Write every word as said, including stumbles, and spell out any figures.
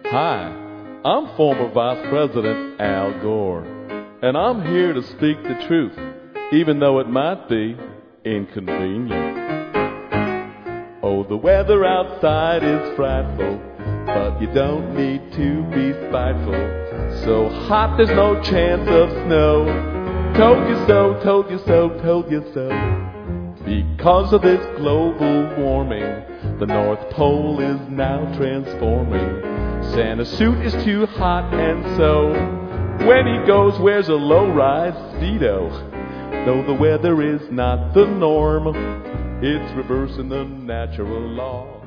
Hi, I'm former Vice President Al Gore, and I'm here to speak the truth, even though it might be inconvenient. Oh, the weather outside is frightful, but you don't need to be spiteful. So hot there's no chance of snow. Told you so, told you so, told you so. Because of this global warming, the North Pole is now transforming. Santa's suit is too hot, and so when he goes, wears a low-rise Speedo. Though the weather is not the norm, it's reversing the natural law.